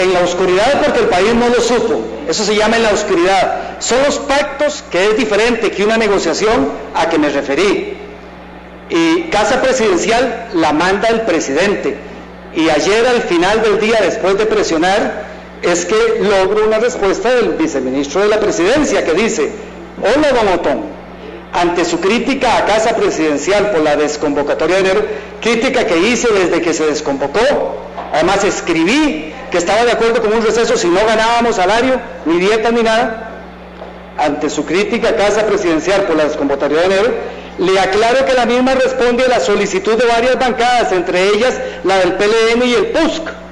en la oscuridad porque el país no lo supo, eso se llama en la oscuridad. Son los pactos, que es diferente que una negociación, a que me referí. Y Casa Presidencial la manda el presidente, y ayer al final del día, después de presionar, es que logro una respuesta del viceministro de la Presidencia que dice: hola don Otón, ante su crítica a Casa Presidencial por la desconvocatoria de enero, crítica que hice desde que se desconvocó, además escribí que estaba de acuerdo con un receso si no ganábamos salario, ni dieta ni nada, ante su crítica a Casa Presidencial por la desconvocatoria de enero, le aclaro que la misma responde a la solicitud de varias bancadas, entre ellas la del PLN y el PUSC,